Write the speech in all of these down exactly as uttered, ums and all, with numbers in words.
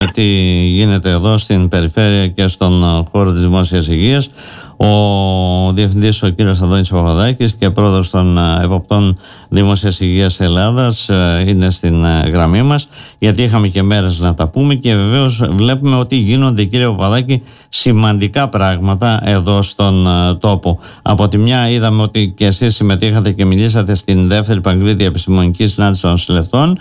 τι γίνεται εδώ στην περιφέρεια και στον χώρο της δημόσιας υγείας. Ο Διευθυντής, ο κύριος Αντώνης Παπαδάκης, και πρόεδρος των Εποπτών Δημόσιας Υγείας Ελλάδας είναι στην γραμμή μας, γιατί είχαμε και μέρες να τα πούμε και βεβαίως βλέπουμε ότι γίνονται, κύριε Παπαδάκη, σημαντικά πράγματα εδώ στον τόπο. Από τη μια είδαμε ότι και εσείς συμμετείχατε και μιλήσατε στην δεύτερη Παγκόσμια Επιστημονική Συνάντηση των Νοσηλευτών,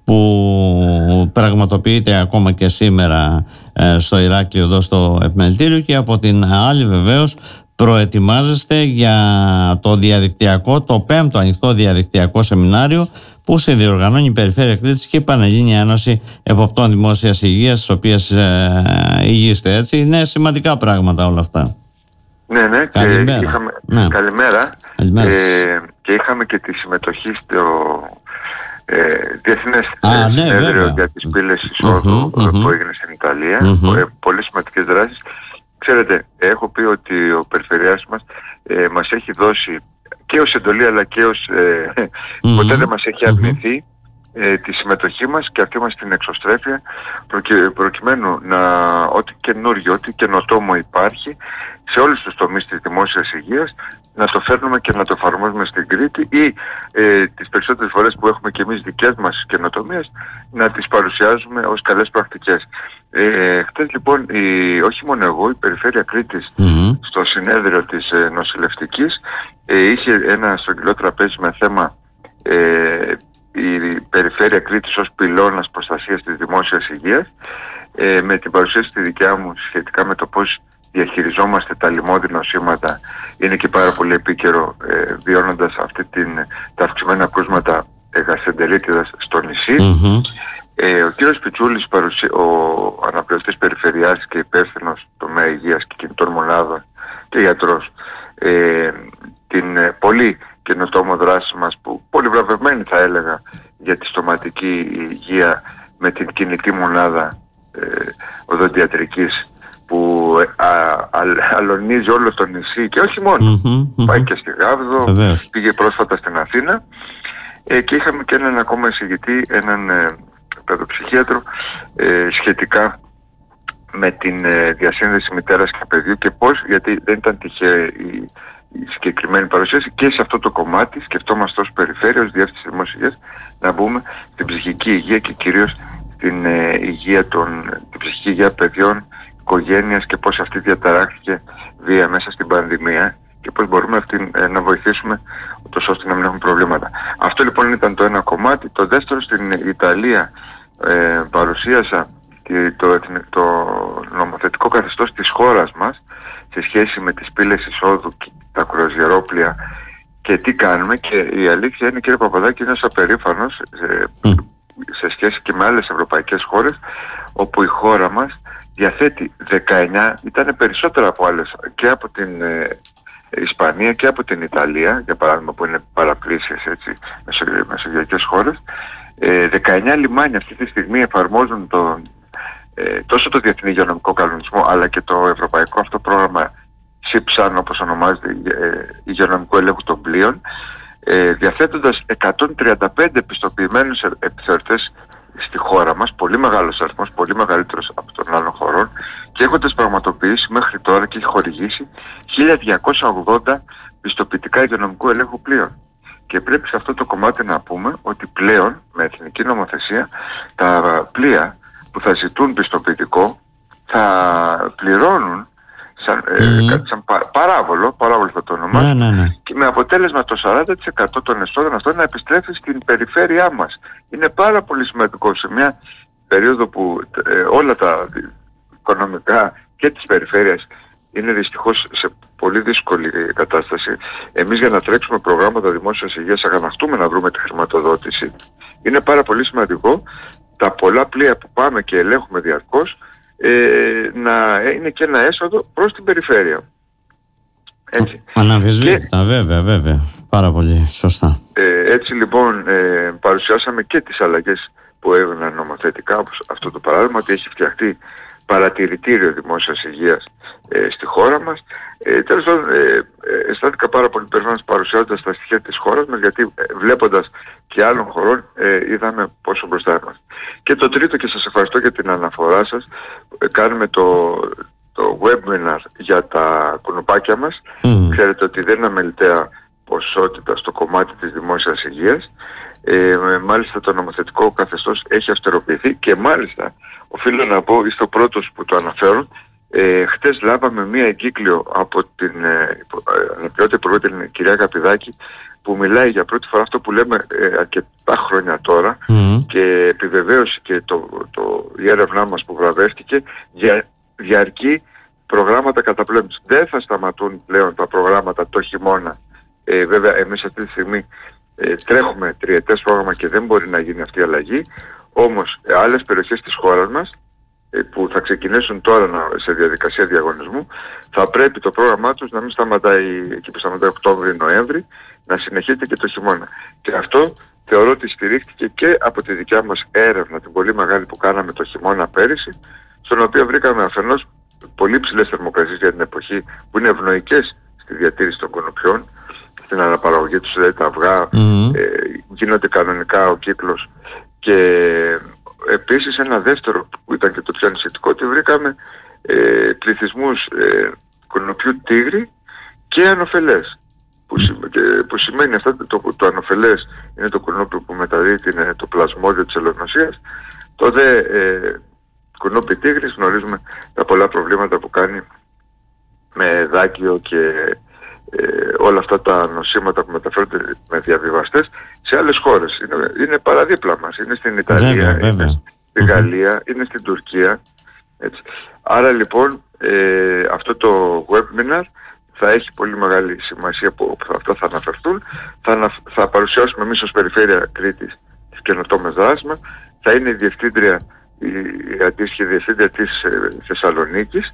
που πραγματοποιείται ακόμα και σήμερα στο Ηράκλειο, εδώ στο Επιμελητήριο, και από την άλλη βεβαίως προετοιμάζεστε για το διαδικτυακό, το πέμπτο ανοιχτό διαδικτυακό σεμινάριο που συνδιοργανώνει η Περιφέρεια Κρήτης και η Πανελλήνια Ένωση Εποπτών Δημόσιας Υγείας, στις οποίες ε, υγείστε, έτσι. Είναι σημαντικά πράγματα όλα αυτά. Ναι, ναι, καλημέρα. Και είχαμε, ναι. καλημέρα. καλημέρα. Ε, και είχαμε και τη συμμετοχή στο ε, Διεθνές Α, ναι, Συνέδριο βέβαια. για τις πύλες εισόδου Mm-hmm, mm-hmm. που έγινε στην Ιταλία. Mm-hmm. Ε, πολλές σημαντικές δράσεις. Ξέρετε, έχω πει ότι ο Περιφερειάς μας ε, μας έχει δώσει και ως εντολή αλλά και ως ε, Mm-hmm. ποτέ δεν μας έχει αρνηθεί mm-hmm. ε, τη συμμετοχή μας και αυτή μας την εξωστρέφεια προκει, προκειμένου να ό,τι καινούργιο, ό,τι καινοτόμο υπάρχει σε όλους τους τομείς της δημόσιας υγείας να το φέρνουμε και να το εφαρμόζουμε στην Κρήτη ή ε, τις περισσότερες φορές που έχουμε και εμείς δικές μας καινοτομίες να τις παρουσιάζουμε ως καλές πρακτικές. Ε, χτες λοιπόν, η, όχι μόνο εγώ, η Περιφέρεια Κρήτης Mm-hmm. στο συνέδριο της ε, νοσηλευτικής ε, είχε ένα στρογγυλό τραπέζι με θέμα ε, η Περιφέρεια Κρήτης ως πυλώνας προστασίας της δημόσιας υγείας, ε, με την παρουσίαση τη δικιά μου σχετικά με το πώς διαχειριζόμαστε τα λοιμώδη νοσήματα. Είναι και πάρα πολύ επίκαιρο ε, βιώνοντας αυτή την, τα αυξημένα κρούσματα γασεντερίτιδας στο νησί. Mm-hmm. Ε, ο κύριος Πιτσούλης, παρουσί... ο αναπληρωτής περιφερειάς και υπεύθυνος τομέα υγείας και κινητών μονάδων και γιατρός, ε, την ε, πολύ καινοτόμο δράση μας, που πολύ βραβευμένη θα έλεγα, για τη στοματική υγεία με την κινητή μονάδα ε, οδοντιατρικής που α, α, αλωνίζει όλο το νησί και όχι μόνο. Mm-hmm, mm-hmm. Πάει και στη Γάβδο, Βεβαίως. πήγε πρόσφατα στην Αθήνα ε, και είχαμε και έναν ακόμα εισηγητή, έναν ε, παιδοψυχίατρο ε, σχετικά με την ε, διασύνδεση μητέρας και παιδιού και πώς, γιατί δεν ήταν τυχαία η, η συγκεκριμένη παρουσίαση, και σε αυτό το κομμάτι σκεφτόμαστε ως Περιφέρεια, ως Διεύθυνση Δημόσιας Υγείας, να μπούμε στην ψυχική υγεία και κυρίως στην ε, υγεία των, την ψυχική υγεία παιδιών, οικογένειας και πώς αυτή διαταράχθηκε βία μέσα στην πανδημία και πώς μπορούμε αυτή, ε, να βοηθήσουμε ούτως ώστε να μην έχουν προβλήματα. Αυτό λοιπόν ήταν το ένα κομμάτι. Το δεύτερο, στην Ιταλία ε, παρουσίασα το, το νομοθετικό καθεστώς της χώρας μας σε σχέση με τις πύλες εισόδου και τα κρουαζιερόπλια και τι κάνουμε, και η αλήθεια είναι, κύριε Παπαδάκη, είναι απερήφανος σε, Mm. σε σχέση και με άλλες ευρωπαϊκές χώρες, όπου η χώρα μας διαθέτει δεκαεννιά, ήταν περισσότερα από άλλες, και από την ε, Ισπανία και από την Ιταλία, για παράδειγμα, που είναι παραπλήσιες έτσι μεσογειακές χώρες, ε, δεκαεννιά λιμάνια αυτή τη στιγμή εφαρμόζουν το, ε, τόσο το Διεθνή Υγειονομικό Κανονισμό αλλά και το ευρωπαϊκό αυτό πρόγραμμα ΣΥΠΣΑΝ, όπως ονομάζεται, ε, υγειονομικού ελέγχου των πλοίων, ε, διαθέτοντας εκατόν τριάντα πέντε επιστοποιημένους επιθεωρητές στη χώρα μας, πολύ μεγάλος αριθμός, πολύ μεγαλύτερος από των άλλων χωρών, και έχοντας πραγματοποιήσει μέχρι τώρα και έχει χορηγήσει χίλια διακόσια ογδόντα πιστοποιητικά υγειονομικού ελέγχου πλοίων. Και πρέπει σε αυτό το κομμάτι να πούμε ότι πλέον με εθνική νομοθεσία τα πλοία που θα ζητούν πιστοποιητικό θα πληρώνουν σαν, mm-hmm. ε, σαν πα, παράβολο, παράβολο θα το ονομάσουμε, ναι, ναι, ναι. και με αποτέλεσμα το σαράντα τοις εκατό των εσόδων αυτών να επιστρέφει στην περιφέρειά μας. Είναι πάρα πολύ σημαντικό σε μια περίοδο που ε, όλα τα οικονομικά και της περιφέρειας είναι δυστυχώς σε πολύ δύσκολη κατάσταση. Εμείς, για να τρέξουμε προγράμματα δημόσιας υγείας, αγαναχτούμε να βρούμε τη χρηματοδότηση. Είναι πάρα πολύ σημαντικό τα πολλά πλοία που πάμε και ελέγχουμε διαρκώς ε, να είναι και ένα έσοδο προς την περιφέρεια. Έτσι. Αναμφισβήτητα, βέβαια, βέβαια. Πάρα πολύ σωστά. Ε, έτσι λοιπόν ε, παρουσιάσαμε και τις αλλαγές που έγιναν νομοθετικά, όπως αυτό το παράδειγμα, ότι έχει φτιαχτεί παρατηρητήριο δημόσιας υγείας ε, στη χώρα μας. Ε, τέλος πάντων, ε, ε, αισθάνθηκα πάρα πολύ περήφανος παρουσιάζοντας τα στοιχεία της χώρας μας, γιατί ε, βλέποντας και άλλων χωρών ε, είδαμε πόσο μπροστά είμαστε. Και το τρίτο, και σας ευχαριστώ για την αναφορά σας, ε, κάνουμε το, το webinar για τα κουνουπάκια μας. Mm. Ξέρετε ότι δεν είναι αμεληταία ποσότητα στο κομμάτι της δημόσιας υγείας. Ε, μάλιστα το νομοθετικό καθεστώς έχει αυστηροποιηθεί και μάλιστα οφείλω να πω, είστε ο πρώτος που το αναφέρω, ε, χτες λάβαμε μία εγκύκλιο από την ε, αναπληρώτη υπουργό, την κυρία Καπηδάκη, που μιλάει για πρώτη φορά αυτό που λέμε ε, αρκετά χρόνια τώρα mm. και επιβεβαίωσε και το, το, η έρευνά μας που βραβεύτηκε για διαρκή προγράμματα καταπολέμησης. Δεν θα σταματούν πλέον τα προγράμματα το χειμώνα. Ε, βέβαια εμείς αυτή τη στιγμή ε, τρέχουμε τριετές πρόγραμμα και δεν μπορεί να γίνει αυτή η αλλαγή. Όμως ε, άλλες περιοχές της χώρας μας ε, που θα ξεκινήσουν τώρα να, σε διαδικασία διαγωνισμού, θα πρέπει το πρόγραμμά τους να μην σταματάει εκεί που σταματάει Οκτώβρη-Νοέμβρη, να συνεχίζεται και το χειμώνα. Και αυτό θεωρώ ότι στηρίχθηκε και από τη δικιά μας έρευνα, την πολύ μεγάλη που κάναμε το χειμώνα πέρυσι, στον οποίο βρήκαμε αφενός πολύ ψηλές θερμοκρασίες για την εποχή που είναι ευνοϊκές στη διατήρηση των κουνουπιών, στην αναπαραγωγή τους, δηλαδή τα αυγά mm-hmm. ε, γίνονται κανονικά ο κύκλος. Και επίσης ένα δεύτερο που ήταν και το πιο ανησυχητικό, ότι βρήκαμε ε, πληθυσμούς ε, κουνουπιού τίγρη και ανοφελές. Που, mm. και, που σημαίνει αυτό, το, το, το ανοφελές είναι το κουνούπι που μεταδίδει είναι το πλασμόδιο της ελαιονοσίας. Το δε ε, κουνούπι τίγρης γνωρίζουμε τα πολλά προβλήματα που κάνει με δάκιο και ε, όλα αυτά τα νοσήματα που μεταφέρονται με διαβιβαστές σε άλλες χώρες. Είναι, είναι παραδίπλα μας, είναι στην Ιταλία, βέβαια, είναι βέβαια. στη Γαλλία, mm-hmm. είναι στην Τουρκία. Έτσι. Άρα λοιπόν ε, αυτό το webinar θα έχει πολύ μεγάλη σημασία που αυτά θα αναφερθούν. Θα, ανα, θα παρουσιάσουμε εμείς ως Περιφέρεια Κρήτης τις καινοτόμες δράσεις μας. Θα είναι η διευθύντρια, η, η αντίστοιχη διευθύντρια της ε, Θεσσαλονίκης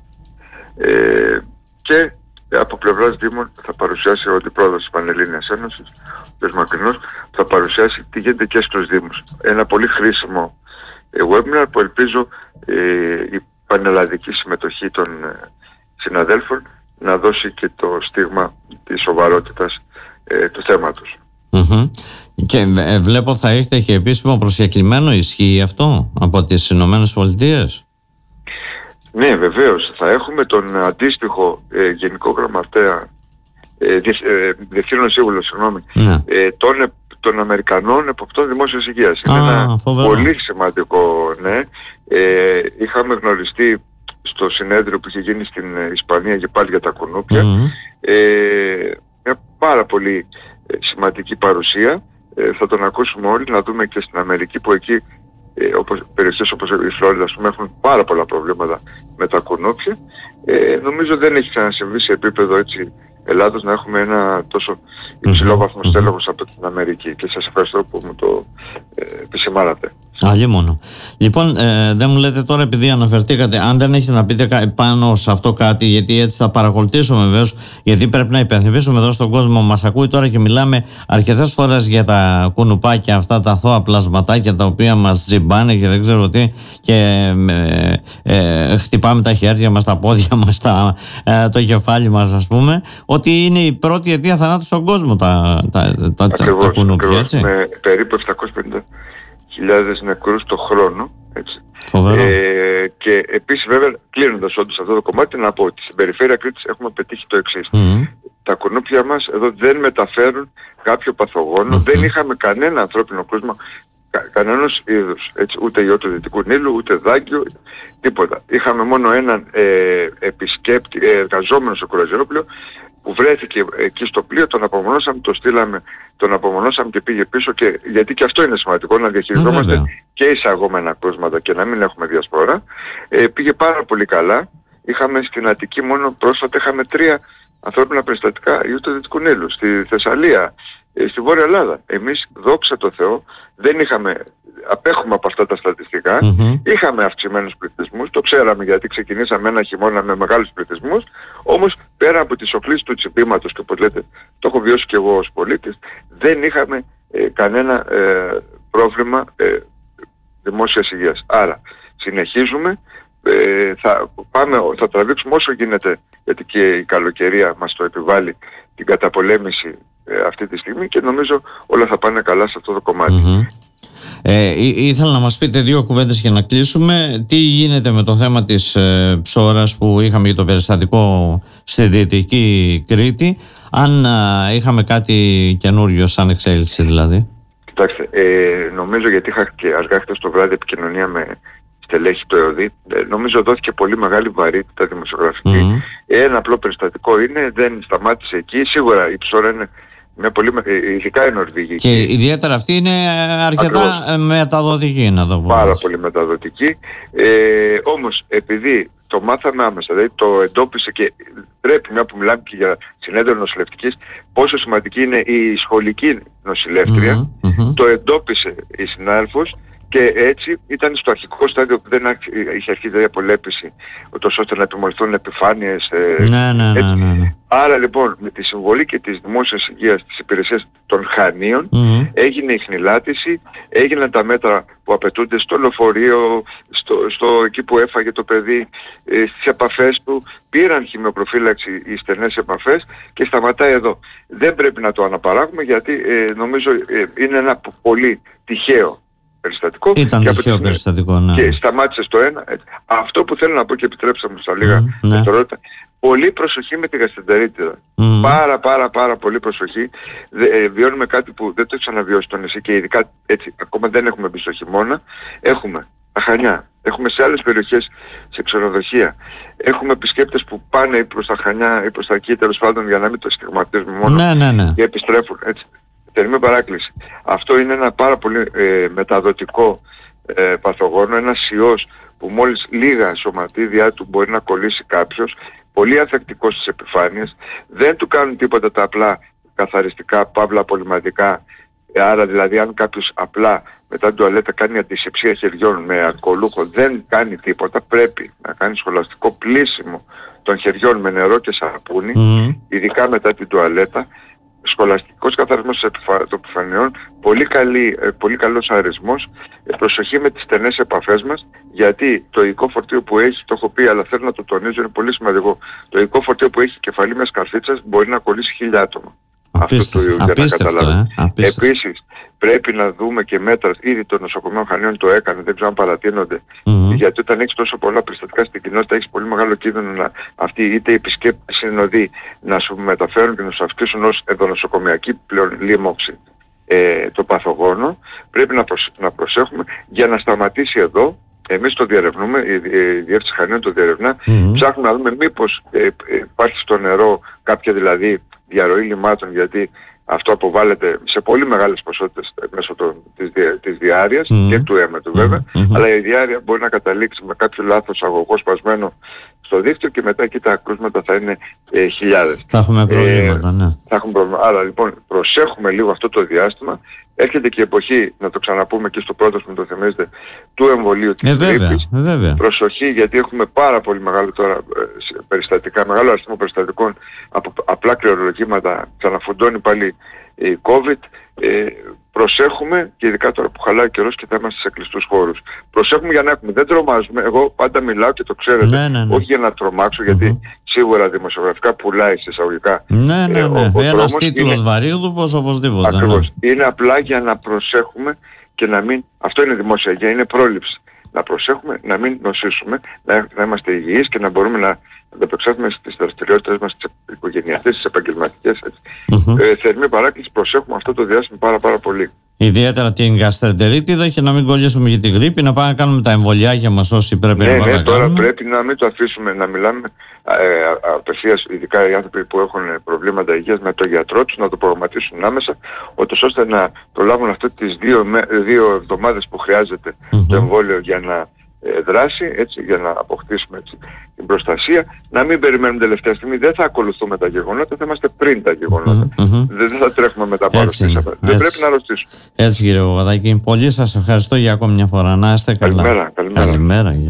ε, και από πλευράς Δήμων θα παρουσιάσει ο αντιπρόεδρος της Πανελλήνιας Ένωσης, ο κ. Μακρινός, θα παρουσιάσει τι γίνεται και στους Δήμους. Ένα πολύ χρήσιμο ε, webinar που ελπίζω ε, η πανελλαδική συμμετοχή των ε, συναδέλφων να δώσει και το στίγμα της σοβαρότητας ε, του θέματος. Mm-hmm. Και ε, βλέπω θα έχετε και επίσημο προσκεκλημένο, ισχύει αυτό από τις Ηνωμένες Πολιτείες? Ναι, βεβαίως. Θα έχουμε τον αντίστοιχο ε, Γενικό Γραμματέα, ε, ε, Διευθύνων Σύμβουλο, συγγνώμη, ναι. ε, των, των Αμερικανών Εποπτών Δημόσιας Υγείας. Είναι ah, ένα φοβερό. Πολύ σημαντικό, ναι. Ε, είχαμε γνωριστεί στο συνέδριο που είχε γίνει στην Ισπανία και πάλι για τα κουνούπια. Mm-hmm. Ε, μια πάρα πολύ σημαντική παρουσία. Ε, θα τον ακούσουμε όλοι, να δούμε και στην Αμερική που εκεί ε, όπως, περιοχές όπως η Φλόριδα ας πούμε, έχουν πάρα πολλά προβλήματα με τα κουνούπια. Ε, νομίζω δεν έχει ξανασυμβεί σε επίπεδο έτσι Ελλάδος να έχουμε ένα τόσο υψηλό βαθμό mm-hmm. στέλεχος από την Αμερική, και σας ευχαριστώ που μου το ε, επισημάνατε. Άλλη μόνο. Λοιπόν, ε, δεν μου λέτε τώρα, επειδή αναφερθήκατε, αν δεν έχετε να πείτε πάνω σε αυτό κάτι, γιατί έτσι θα παρακολουθήσουμε βεβαίως, γιατί πρέπει να υπενθυμίσουμε εδώ στον κόσμο, μας ακούει τώρα και μιλάμε αρκετές φορές για τα κουνουπάκια, αυτά τα αθώα πλασματάκια τα οποία μας τζιμπάνε και δεν ξέρω τι, και ε, ε, χτυπάμε τα χέρια μας, τα πόδια μας, τα, ε, το κεφάλι μας ας πούμε, ότι είναι η πρώτη αιτία θανάτου στον κόσμο τα, τα, τα, ακριβώς, τα κουνούπια, ακριβώς, έτσι. Με περίπου επτακόσιες πενήντα χιλιάδες νεκρούς το χρόνο, έτσι. Ε, και επίσης βέβαια, κλείνοντας όντως αυτό το κομμάτι, να πω ότι στην περιφέρεια Κρήτης έχουμε πετύχει το εξής. Mm-hmm. Τα κουνούπια μας εδώ δεν μεταφέρουν κάποιο παθογόνο, mm-hmm. δεν είχαμε κανένα ανθρώπινο κρούσμα κα, κανένας είδους, έτσι, ούτε ιό του Δυτικού Νείλου, ούτε δάγκιο, τίποτα. Είχαμε μόνο έναν ε, επισκέπτη, ε, εργαζόμενο στο κρουαζιερόπλαιο, που βρέθηκε εκεί στο πλοίο, τον απομονώσαμε, το στείλαμε, τον απομονώσαμε και πήγε πίσω, και γιατί και αυτό είναι σημαντικό, να διαχειριζόμαστε mm, και εισαγόμενα κρούσματα και να μην έχουμε διασπορά. Ε, πήγε πάρα πολύ καλά. Είχαμε στην Αττική μόνο πρόσφατα, είχαμε τρία ανθρώπινα περιστατικά ιού του Δυτικού Νείλου, στη Θεσσαλία, ε, στη Βόρεια Ελλάδα. Εμείς, δόξα τω Θεώ, δεν είχαμε, απέχουμε από αυτά τα στατιστικά, mm-hmm. είχαμε αυξημένους πληθυσμούς, το ξέραμε γιατί ξεκινήσαμε ένα χειμώνα με μεγάλους πληθυσμούς, όμως πέρα από τις οχλήσεις του τσιμπήματος, και όπως λέτε, το έχω βιώσει και εγώ ως πολίτης, δεν είχαμε ε, κανένα ε, πρόβλημα ε, δημόσιας υγείας. Άρα συνεχίζουμε ε, θα, πάμε, θα τραβήξουμε όσο γίνεται, γιατί και η καλοκαιρία μας το επιβάλλει, την καταπολέμηση ε, αυτή τη στιγμή, και νομίζω όλα θα πάνε καλά σε αυτό το κομμάτι. Mm-hmm. Ε, ή, ήθελα να μας πείτε δύο κουβέντες για να κλείσουμε. Τι γίνεται με το θέμα της ε, ψώρας που είχαμε για το περιστατικό στη Δυτική Κρήτη, αν ε, είχαμε κάτι καινούριο σαν εξέλιξη δηλαδή? Κοιτάξτε, ε, νομίζω, γιατί είχα και αργά χτες το βράδυ επικοινωνία με στελέχη του ΕΟΔΗ, ε, νομίζω δόθηκε πολύ μεγάλη βαρύτητα δημοσιογραφική. Mm-hmm. Ένα απλό περιστατικό είναι, δεν σταμάτησε εκεί. Σίγουρα η ψώρα είναι με πολύ, ειδικά η Νορβηγική. Και ιδιαίτερα αυτή είναι αρκετά ακριβώς μεταδοτική, να το πω. Πάρα πολύ μεταδοτική. Ε, όμως επειδή το μάθαμε άμεσα, δηλαδή το εντόπισε, και πρέπει, μια που μιλάμε και για συνέδριο νοσηλευτικής, πόσο σημαντική είναι η σχολική νοσηλεύτρια, mm-hmm, mm-hmm. το εντόπισε η συνάδελφος, και έτσι ήταν στο αρχικό στάδιο που δεν είχε αρχίσει η απολέπιση, ούτως ώστε να επιμορφωθούν επιφάνειες. Ναι, ναι, ναι, ναι, ναι. Άρα λοιπόν με τη συμβολή και της δημόσιας υγείας της υπηρεσίας των Χανίων, mm-hmm. έγινε η χνηλάτιση, έγιναν τα μέτρα που απαιτούνται στο λεωφορείο, στο, στο, εκεί που έφαγε το παιδί, ε, στις επαφές του, πήραν χημειοπροφύλαξη οι στενές επαφές, και σταματάει εδώ. Δεν πρέπει να το αναπαράγουμε, γιατί ε, νομίζω ε, είναι ένα πολύ τυχαίο περιστατικό. Ήταν τυχαίο περιστατικό, ναι. Και σταμάτησε στο ένα. Έτσι. Αυτό που θέλω να πω, και επιτρέψτε μου στα λίγα mm, δευτερόλεπτα, ναι. Πολύ προσοχή με τη γαστρεντερίτιδα. Mm. Πάρα πάρα πάρα πολύ προσοχή. Δε, ε, βιώνουμε κάτι που δεν το έχει ξαναβιώσει το νησί, και ειδικά έτσι, ακόμα δεν έχουμε μπει στο χειμώνα. Έχουμε τα Χανιά, έχουμε σε άλλες περιοχές, σε ξενοδοχεία. Έχουμε επισκέπτες που πάνε ή προς τα Χανιά ή προς τα εκεί, τέλος πάντων, για να μην το στιγματίζουμε μόνο, ναι, ναι, ναι. και επιστρέφουν έτσι. Θερμή παράκληση. Αυτό είναι ένα πάρα πολύ ε, μεταδοτικό ε, παθογόνο, ένας ιός που μόλις λίγα σωματίδια του μπορεί να κολλήσει κάποιος, πολύ ανθεκτικός στις επιφάνειες, δεν του κάνουν τίποτα τα απλά καθαριστικά, παύλα απολυματικά. Άρα δηλαδή αν κάποιος απλά μετά την τουαλέτα κάνει αντισηψία χεριών με αλκοολούχο, δεν κάνει τίποτα, πρέπει να κάνει σχολαστικό πλύσιμο των χεριών με νερό και σαπούνι, mm. ειδικά μετά την τουαλέτα, σχολαστικός καθαρισμός των επιφανειών, πολύ, καλή, πολύ καλός αρισμός, προσοχή με τις στενές επαφές μας, γιατί το υλικό φορτίο που έχει, το έχω πει αλλά θέλω να το τονίζω, είναι πολύ σημαντικό, το υλικό φορτίο που έχει η κεφαλή μιας καρφίτσας μπορεί να κολλήσει χίλια άτομα. Απίστευτο, αυτό το, για απίστευτο, να καταλάβουμε. Ε, Επίσης, πρέπει να δούμε και μέτρα, ήδη το νοσοκομείο Χανίων το έκανε, δεν ξέρω αν παρατείνονται, mm-hmm. γιατί όταν έχεις τόσο πολλά περιστατικά στην κοινότητα, έχεις πολύ μεγάλο κίνδυνο να αυτοί είτε οι επισκέπτες συνοδοί να σου μεταφέρουν και να σου αυξήσουν ως ενδονοσοκομιακή πλέον λίμωξη ε, το παθογόνο. Πρέπει να, προσ, να προσέχουμε για να σταματήσει εδώ. Εμείς το διερευνούμε, η, η Διεύθυνση Χανίων το διερευνά, mm-hmm. ψάχνουμε να δούμε μήπως ε, ε, υπάρχει στο νερό κάποια δηλαδή διαρροή λιμάτων, γιατί αυτό αποβάλλεται σε πολύ μεγάλες ποσότητες μέσω των, της, δια, της διάρειας mm-hmm. και του αίματου βέβαια, mm-hmm. αλλά η διάρρεια μπορεί να καταλήξει με κάποιο λάθος αγωγό σπασμένο στο δίκτυο, και μετά εκεί τα κρούσματα θα είναι ε, χιλιάδες. Θα έχουμε προβλήματα, ε, ναι. Θα έχουμε προβλήματα. Άρα λοιπόν προσέχουμε λίγο αυτό το διάστημα. Έρχεται και η εποχή, να το ξαναπούμε και στο πρώτο που το θυμίζετε, του εμβολίου της γρίπης. Ε, Προσοχή, γιατί έχουμε πάρα πολύ μεγάλο τώρα περιστατικά, μεγάλο αριθμό περιστατικών από απλά κληρολογήματα, ξαναφουντώνει πάλι η COVID. Ε, προσέχουμε, και ειδικά τώρα που χαλάει ο καιρός και θα είμαστε σε κλειστούς χώρους. Προσέχουμε για να έχουμε, δεν τρομάζουμε. Εγώ πάντα μιλάω και το ξέρετε, ναι, ναι, ναι. όχι για να τρομάξω, γιατί mm-hmm. σίγουρα δημοσιογραφικά πουλάει σε εισαγωγικά. Ναι, ναι, ναι. Ε, ένας τίτλος είναι... βαρύγδουπος οπωσδήποτε. Ακριβώς. Ναι. Είναι απλά για να προσέχουμε και να μην... Αυτό είναι δημόσια υγεία, είναι πρόληψη. Να προσέχουμε, να μην νοσήσουμε, να, να είμαστε υγιείς και να μπορούμε να ανταπεξέλθουμε στις δραστηριότητες μας, τις οικογενειακές, τις επαγγελματικές. Mm-hmm. Ε, θερμή παράκληση, προσέχουμε αυτό το διάστημα πάρα πάρα πολύ. Ιδιαίτερα την γαστρεντερίτιδα, και να μην κολλήσουμε για την γρίπη, να πάμε να κάνουμε τα εμβολιάκια μας όσοι πρέπει ναι, να ναι, τα τώρα κάνουμε. Πρέπει να μην το αφήσουμε να μιλάμε ε, απευθείας, ειδικά οι άνθρωποι που έχουν προβλήματα υγείας, με τον γιατρό τους, να το προγραμματίσουν άμεσα, ώστε να προλάβουν αυτές τις δύο, δύο εβδομάδες που χρειάζεται mm-hmm. το εμβόλιο για να ε, δράσει, έτσι, για να αποκτήσουμε έτσι, την προστασία. Να μην περιμένουμε τελευταία στιγμή, δεν θα ακολουθούμε τα γεγονότα, θα είμαστε πριν τα γεγονότα. Mm-hmm. Δεν θα τρέχουμε μετά πάνω στις. Δεν πρέπει να ρωτήσουμε. Έτσι κύριε Παπαδάκη, πολύ σας ευχαριστώ για ακόμη μια φορά. Να είστε καλά. Καλημέρα. Καλημέρα. Καλημέρα.